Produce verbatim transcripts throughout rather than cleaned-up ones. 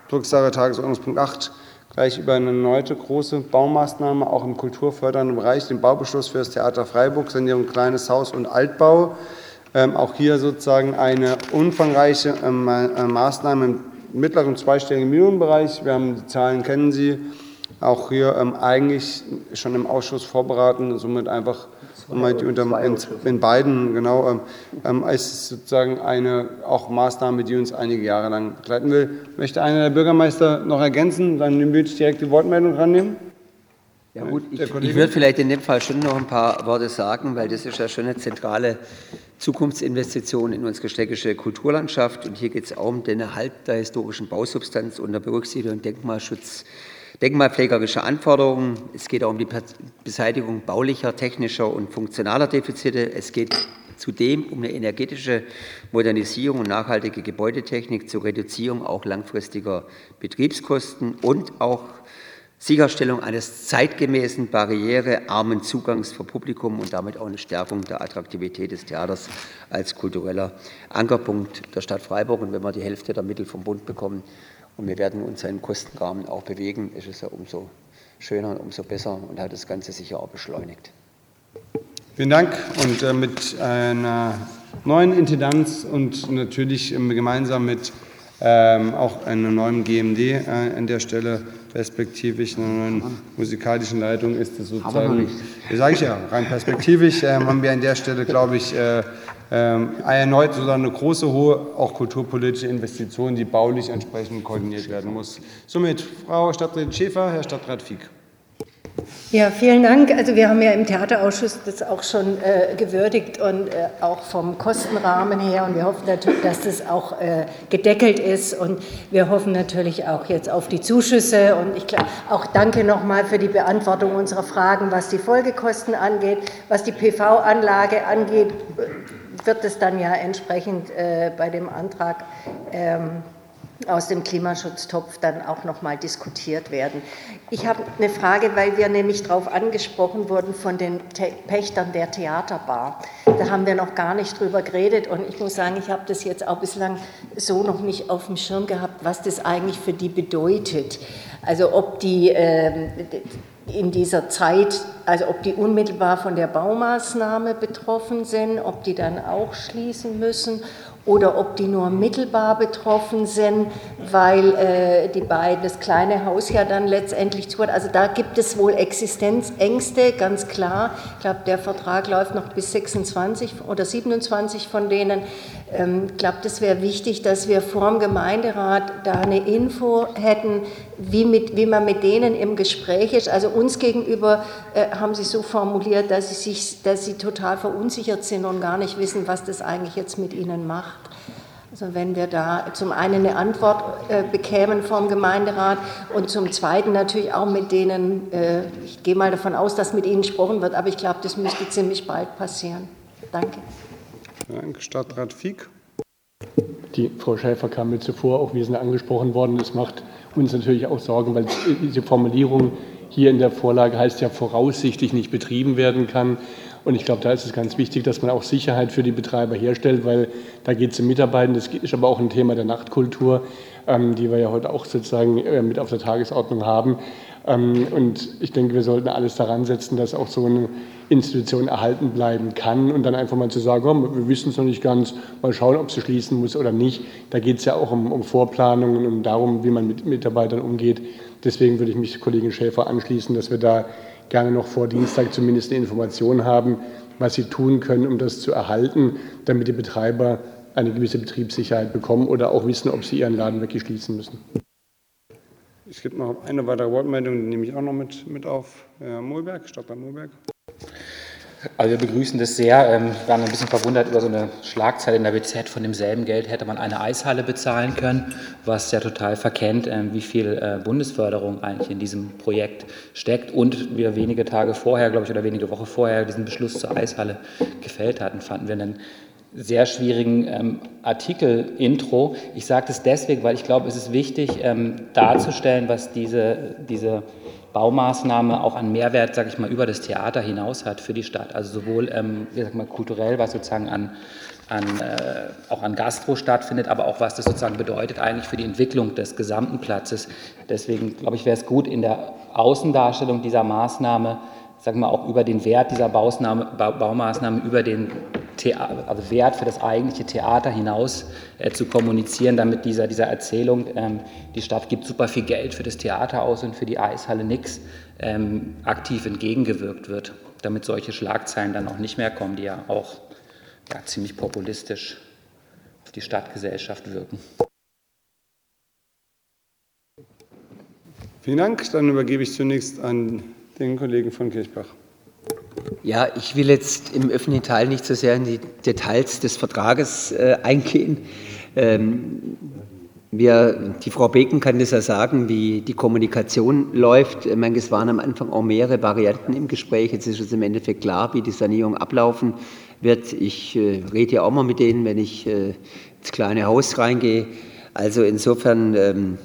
Drucksache Tagesordnungspunkt acht, gleich über eine erneute große Baumaßnahme, auch im kulturfördernden Bereich, den Baubeschluss für das Theater Freiburg, Sanierung Kleines Haus und Altbau. Ähm, auch hier sozusagen eine umfangreiche ähm, äh, Maßnahme im mittleren zweistelligen Millionenbereich. Wir haben die Zahlen, kennen Sie. Auch hier ähm, eigentlich schon im Ausschuss vorberaten, somit einfach um die unter, in, in beiden, genau, ähm, ist sozusagen eine auch Maßnahme, die uns einige Jahre lang begleiten will. Möchte einer der Bürgermeister noch ergänzen? Dann würde ich direkt die Wortmeldung rannehmen. Ja gut, ich, ich würde vielleicht in dem Fall schon noch ein paar Worte sagen, weil das ist ja schon eine zentrale Zukunftsinvestition in unsere städtische Kulturlandschaft. Und hier geht es auch um den Erhalt der historischen Bausubstanz unter Berücksichtigung Denkmalschutz, denkmalpflegerische Anforderungen. Es geht auch um die Beseitigung baulicher, technischer und funktionaler Defizite. Es geht zudem um eine energetische Modernisierung und nachhaltige Gebäudetechnik zur Reduzierung auch langfristiger Betriebskosten und auch Sicherstellung eines zeitgemäßen, barrierearmen Zugangs für Publikum und damit auch eine Stärkung der Attraktivität des Theaters als kultureller Ankerpunkt der Stadt Freiburg. Und wenn wir die Hälfte der Mittel vom Bund bekommen und wir werden uns einen Kostenrahmen auch bewegen, ist es ja umso schöner und umso besser und hat das Ganze sicher auch beschleunigt. Vielen Dank. Und äh, mit einer neuen Intendanz und natürlich ähm, gemeinsam mit ähm, auch einem neuen G M D äh, an der Stelle perspektivisch, einer neuen musikalischen Leitung ist es sozusagen, sage ich ja, rein perspektivisch äh, haben wir an der Stelle, glaube ich, äh, äh, erneut sozusagen eine große, hohe, auch kulturpolitische Investition, die baulich entsprechend koordiniert werden muss. Somit Frau Stadträtin Schäfer, Herr Stadtrat Fieck. Ja, vielen Dank. Also wir haben ja im Theaterausschuss das auch schon äh, gewürdigt und äh, auch vom Kostenrahmen her und wir hoffen natürlich, dass das auch äh, gedeckelt ist und wir hoffen natürlich auch jetzt auf die Zuschüsse und ich glaube auch danke nochmal für die Beantwortung unserer Fragen, was die Folgekosten angeht, was die P V-Anlage angeht, wird es dann ja entsprechend äh, bei dem Antrag ähm, aus dem Klimaschutztopf dann auch noch mal diskutiert werden. Ich habe eine Frage, weil wir nämlich darauf angesprochen wurden von den Te- Pächtern der Theaterbar. Da haben wir noch gar nicht drüber geredet und ich muss sagen, ich habe das jetzt auch bislang so noch nicht auf dem Schirm gehabt, was das eigentlich für die bedeutet. Also ob die äh, in dieser Zeit, also ob die unmittelbar von der Baumaßnahme betroffen sind, ob die dann auch schließen müssen oder ob die nur mittelbar betroffen sind, weil äh, die beiden, das kleine Haus ja dann letztendlich zu hat. Also da gibt es wohl Existenzängste, ganz klar. Ich glaube, der Vertrag läuft noch bis sechsundzwanzig oder siebenundzwanzig von denen. Ähm, ich glaube, das wäre wichtig, dass wir vor dem Gemeinderat da eine Info hätten, wie, mit, wie man mit denen im Gespräch ist. Also uns gegenüber äh, haben sie so formuliert, dass sie, sich, dass sie total verunsichert sind und gar nicht wissen, was das eigentlich jetzt mit ihnen macht. Also wenn wir da zum einen eine Antwort äh, bekämen vom Gemeinderat und zum Zweiten natürlich auch mit denen, äh, ich gehe mal davon aus, dass mit ihnen gesprochen wird, aber ich glaube, das müsste ziemlich bald passieren. Danke. Danke, Stadtrat Fieck. Die Frau Schäfer kam mir zuvor, auch wir sind angesprochen worden. Das macht uns natürlich auch Sorgen, weil diese Formulierung hier in der Vorlage heißt ja voraussichtlich nicht betrieben werden kann. Und ich glaube, da ist es ganz wichtig, dass man auch Sicherheit für die Betreiber herstellt, weil da geht es um Mitarbeiter. Das ist aber auch ein Thema der Nachtkultur, ähm, die wir ja heute auch sozusagen äh, mit auf der Tagesordnung haben. Ähm, und ich denke, wir sollten alles daran setzen, dass auch so eine Institution erhalten bleiben kann und dann einfach mal zu sagen, oh, wir wissen es noch nicht ganz, mal schauen, ob sie schließen muss oder nicht. Da geht es ja auch um, um Vorplanungen und um darum, wie man mit Mitarbeitern umgeht. Deswegen würde ich mich Kollegin Schäfer anschließen, dass wir da gerne noch vor Dienstag zumindest eine Information haben, was sie tun können, um das zu erhalten, damit die Betreiber eine gewisse Betriebssicherheit bekommen oder auch wissen, ob sie ihren Laden wirklich schließen müssen. Es gibt noch eine weitere Wortmeldung, die nehme ich auch noch mit, mit auf. Herr Mohlberg, Stadtrat Mohlberg. Also wir begrüßen das sehr. Wir waren ein bisschen verwundert über so eine Schlagzeile in der B Z. Von demselben Geld hätte man eine Eishalle bezahlen können, was ja total verkennt, wie viel Bundesförderung eigentlich in diesem Projekt steckt. Und wir wenige Tage vorher, glaube ich, oder wenige Wochen vorher diesen Beschluss zur Eishalle gefällt hatten, fanden wir einen sehr schwierigen ähm, Artikel-Intro. Ich sage das deswegen, weil ich glaube, es ist wichtig ähm, darzustellen, was diese, diese Baumaßnahme auch an Mehrwert, sage ich mal, über das Theater hinaus hat für die Stadt. Also sowohl ähm, ich sag mal, kulturell, was sozusagen an an, äh, auch an Gastro stattfindet, aber auch was das sozusagen bedeutet eigentlich für die Entwicklung des gesamten Platzes. Deswegen, glaube ich, wäre es gut, in der Außendarstellung dieser Maßnahme, sagen wir auch über den Wert dieser Bausnahme, ba Baumaßnahme, über den Theater, also Wert für das eigentliche Theater hinaus äh, zu kommunizieren, damit dieser, dieser Erzählung, ähm, die Stadt gibt super viel Geld für das Theater aus und für die Eishalle nix, ähm, aktiv entgegengewirkt wird, damit solche Schlagzeilen dann auch nicht mehr kommen, die ja auch ja, ziemlich populistisch auf die Stadtgesellschaft wirken. Vielen Dank. Dann übergebe ich zunächst an den Kollegen von Kirchbach. Ja, ich will jetzt im öffentlichen Teil nicht so sehr in die Details des Vertrages äh, eingehen. Ähm, wir, die Frau Beken kann das ja sagen, wie die Kommunikation läuft. Ich meine, es waren am Anfang auch mehrere Varianten im Gespräch. Jetzt ist es im Endeffekt klar, wie die Sanierung ablaufen wird. Ich äh, rede ja auch mal mit denen, wenn ich äh, ins kleine Haus reingehe. Also insofern ähm,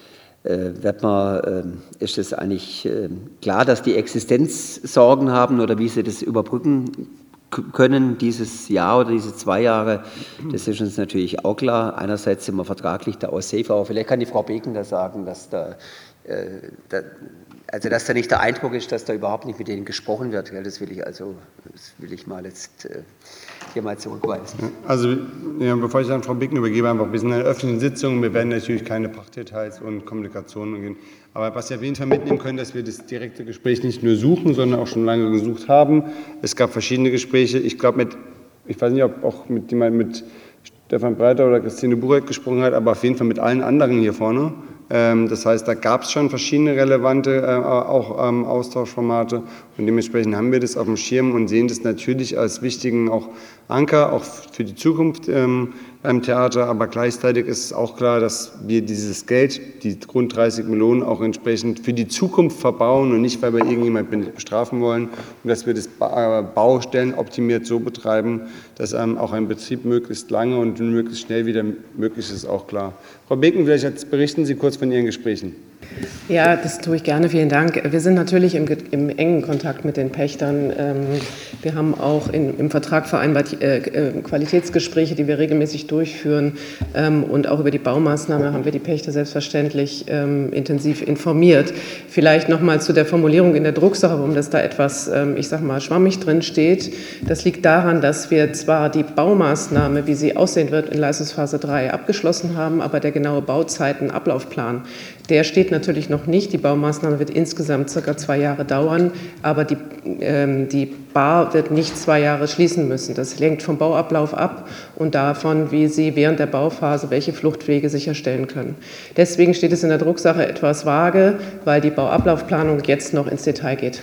äh, wird man, äh, ist es eigentlich äh, klar, dass die Existenzsorgen haben oder wie sie das überbrücken können, dieses Jahr oder diese zwei Jahre. Das ist uns natürlich auch klar. Einerseits sind wir vertraglich da auch safe, aber vielleicht kann die Frau Beken da sagen, dass da, äh, da also dass da nicht der Eindruck ist, dass da überhaupt nicht mit denen gesprochen wird. Das will ich also, das will ich mal jetzt äh, hier mal zurückweisen. Also ja, bevor ich an Frau Beken übergebe, einfach, wir sind in einer öffentlichen Sitzung, wir werden natürlich keine Pachtdetails und Kommunikationen gehen. Aber was Sie auf jeden Fall mitnehmen können, dass wir das direkte Gespräch nicht nur suchen, sondern auch schon lange gesucht haben. Es gab verschiedene Gespräche. Ich glaube, mit, ich weiß nicht, ob auch mit jemand mit Stefan Breiter oder Christine Burek gesprochen hat, aber auf jeden Fall mit allen anderen hier vorne. Das heißt, da gab es schon verschiedene relevante äh, auch ähm, Austauschformate und dementsprechend haben wir das auf dem Schirm und sehen das natürlich als wichtigen auch Anker, auch für die Zukunft ähm, beim Theater. Aber gleichzeitig ist es auch klar, dass wir dieses Geld, die rund dreißig Millionen, auch entsprechend für die Zukunft verbauen und nicht, weil wir irgendjemanden bestrafen wollen und dass wir das ba Baustellen optimiert so betreiben, dass ähm, auch ein Betrieb möglichst lange und möglichst schnell wieder möglich ist, auch klar. Frau Beken, vielleicht jetzt berichten Sie kurz von Ihren Gesprächen. Ja, das tue ich gerne. Vielen Dank. Wir sind natürlich im, im engen Kontakt mit den Pächtern. Wir haben auch in, im Vertrag vereinbart äh, Qualitätsgespräche, die wir regelmäßig durchführen. Und auch über die Baumaßnahme haben wir die Pächter selbstverständlich ähm, intensiv informiert. Vielleicht noch mal zu der Formulierung in der Drucksache, warum das da etwas, ähm, ich sage mal, schwammig drin steht. Das liegt daran, dass wir zwar die Baumaßnahme, wie sie aussehen wird, in Leistungsphase drei abgeschlossen haben, aber der genaue Bauzeitenablaufplan, der steht natürlich noch nicht. Die Baumaßnahme wird insgesamt circa zwei Jahre dauern, aber die, ähm, die Bar wird nicht zwei Jahre schließen müssen. Das hängt vom Bauablauf ab und davon, wie Sie während der Bauphase welche Fluchtwege sicherstellen können. Deswegen steht es in der Drucksache etwas vage, weil die Bauablaufplanung jetzt noch ins Detail geht.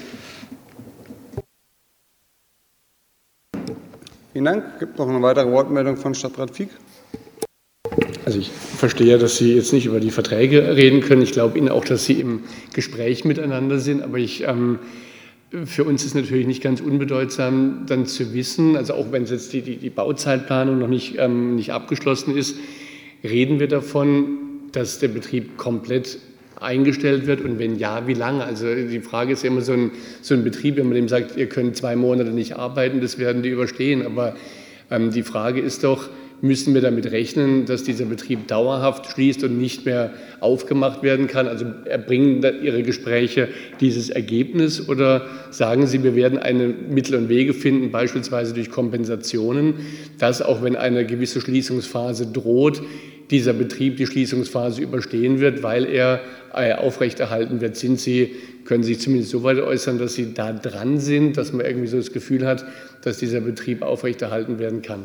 Vielen Dank. Es gibt noch eine weitere Wortmeldung von Stadtrat Fieck. Also ich verstehe, dass Sie jetzt nicht über die Verträge reden können. Ich glaube Ihnen auch, dass Sie im Gespräch miteinander sind. Aber ich, ähm, für uns ist natürlich nicht ganz unbedeutsam, dann zu wissen, also auch wenn jetzt die, die, die Bauzeitplanung noch nicht, ähm, nicht abgeschlossen ist, reden wir davon, dass der Betrieb komplett eingestellt wird und wenn ja, wie lange? Also die Frage ist ja immer so ein, so ein Betrieb, wenn man dem sagt, ihr könnt zwei Monate nicht arbeiten, das werden die überstehen. Aber ähm, die Frage ist doch, müssen wir damit rechnen, dass dieser Betrieb dauerhaft schließt und nicht mehr aufgemacht werden kann? Also erbringen Ihre Gespräche dieses Ergebnis oder sagen Sie, wir werden eine Mittel und Wege finden, beispielsweise durch Kompensationen, dass auch wenn eine gewisse Schließungsphase droht, dieser Betrieb die Schließungsphase überstehen wird, weil er aufrechterhalten wird? Sind Sie, können Sie sich zumindest so weit äußern, dass Sie da dran sind, dass man irgendwie so das Gefühl hat, dass dieser Betrieb aufrechterhalten werden kann?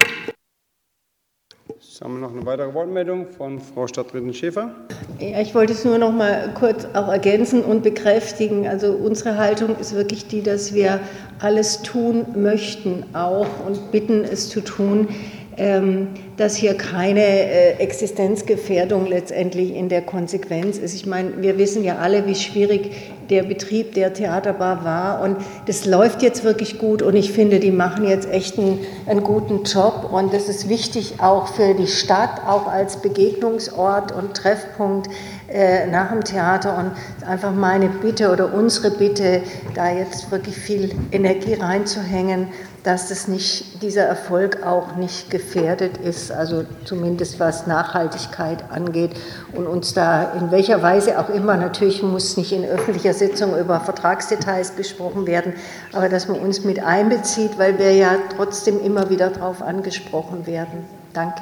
Jetzt haben wir noch eine weitere Wortmeldung von Frau Stadträtin Schäfer. Ja, ich wollte es nur noch mal kurz auch ergänzen und bekräftigen. Also unsere Haltung ist wirklich die, dass wir alles tun möchten auch und bitten es zu tun, dass hier keine Existenzgefährdung letztendlich in der Konsequenz ist. Ich meine, wir wissen ja alle, wie schwierig der Betrieb der Theaterbar war und das läuft jetzt wirklich gut und ich finde, die machen jetzt echt einen, einen guten Job und das ist wichtig auch für die Stadt, auch als Begegnungsort und Treffpunkt äh, nach dem Theater und einfach meine Bitte oder unsere Bitte, da jetzt wirklich viel Energie reinzuhängen, dass es nicht, dieser Erfolg auch nicht gefährdet ist, also zumindest was Nachhaltigkeit angeht und uns da in welcher Weise auch immer, natürlich muss nicht in öffentlicher Sitzung über Vertragsdetails gesprochen werden, aber dass man uns mit einbezieht, weil wir ja trotzdem immer wieder darauf angesprochen werden. Danke.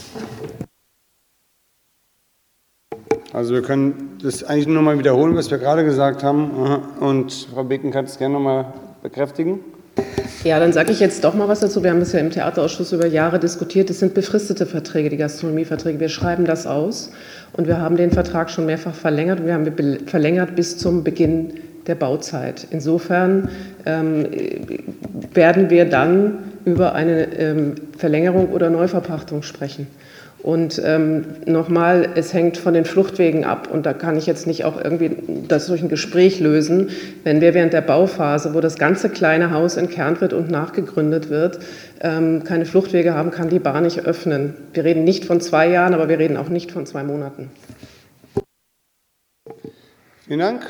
Also wir können das eigentlich nur noch mal wiederholen, was wir gerade gesagt haben. Und Frau Beken kann es gerne noch mal bekräftigen. Ja, dann sage ich jetzt doch mal was dazu. Wir haben das ja im Theaterausschuss über Jahre diskutiert. Das sind befristete Verträge, die Gastronomieverträge. Wir schreiben das aus und wir haben den Vertrag schon mehrfach verlängert. Wir haben verlängert bis zum Beginn der Bauzeit. Insofern ähm, werden wir dann über eine ähm, Verlängerung oder Neuverpachtung sprechen. Und ähm, nochmal, es hängt von den Fluchtwegen ab und da kann ich jetzt nicht auch irgendwie das durch ein Gespräch lösen. Wenn wir während der Bauphase, wo das ganze kleine Haus entkernt wird und nachgegründet wird, ähm, keine Fluchtwege haben, kann die Bar nicht öffnen. Wir reden nicht von zwei Jahren, aber wir reden auch nicht von zwei Monaten. Vielen Dank.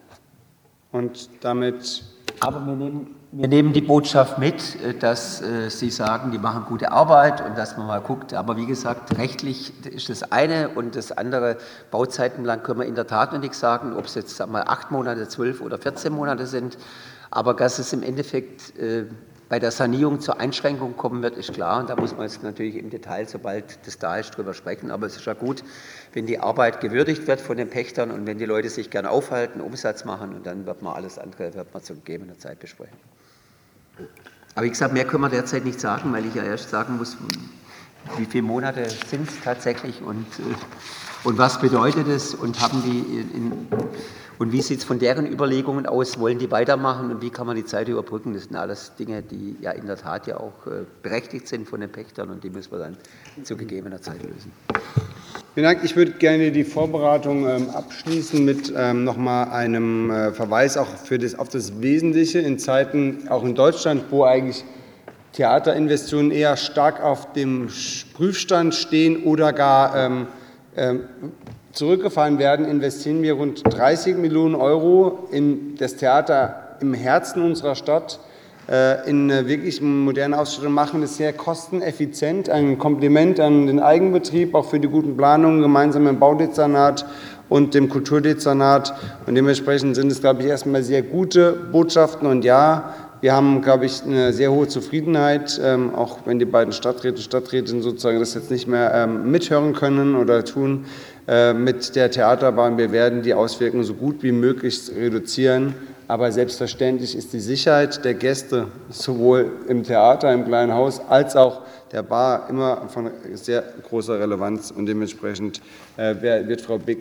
Und damit... Aber wir nehmen, wir nehmen die Botschaft mit, dass äh, Sie sagen, die machen gute Arbeit und dass man mal guckt. Aber wie gesagt, rechtlich ist das eine und das andere, Bauzeitenplan können wir in der Tat noch nichts sagen, ob es jetzt sagen wir, acht Monate, zwölf oder vierzehn Monate sind. Aber dass es im Endeffekt äh, bei der Sanierung zur Einschränkung kommen wird, ist klar. Und da muss man jetzt natürlich im Detail, sobald das da ist, drüber sprechen. Aber es ist ja gut, wenn die Arbeit gewürdigt wird von den Pächtern und wenn die Leute sich gerne aufhalten, Umsatz machen und dann wird man alles andere wird man zu gegebener Zeit besprechen. Aber wie gesagt, mehr können wir derzeit nicht sagen, weil ich ja erst sagen muss, wie viele Monate sind es tatsächlich und, und was bedeutet es und haben die in, und wie sieht es von deren Überlegungen aus, wollen die weitermachen und wie kann man die Zeit überbrücken? Das sind alles Dinge, die ja in der Tat ja auch äh, berechtigt sind von den Pächtern und die müssen wir dann zu gegebener Zeit lösen. Vielen Dank. Ich würde gerne die Vorbereitung ähm, abschließen mit ähm, nochmal einem äh, Verweis auch für das, auf das Wesentliche in Zeiten, auch in Deutschland, wo eigentlich Theaterinvestitionen eher stark auf dem Prüfstand stehen oder gar ähm, ähm, zurückgefahren werden, investieren wir rund dreißig Millionen Euro in das Theater im Herzen unserer Stadt, äh, in eine wirklich moderne Ausstattung, machen es sehr kosteneffizient. Ein Kompliment an den Eigenbetrieb, auch für die guten Planungen, gemeinsam mit dem Baudezernat und dem Kulturdezernat. Und dementsprechend sind es, glaube ich, erstmal sehr gute Botschaften. Und ja, wir haben, glaube ich, eine sehr hohe Zufriedenheit, ähm, auch wenn die beiden Stadträte und Stadträtinnen sozusagen das jetzt nicht mehr ähm, mithören können oder tun, äh, mit der Theaterbahn. Wir werden die Auswirkungen so gut wie möglich reduzieren. Aber selbstverständlich ist die Sicherheit der Gäste sowohl im Theater, im kleinen Haus, als auch der Bar immer von sehr großer Relevanz. Und dementsprechend äh, wird Frau Beken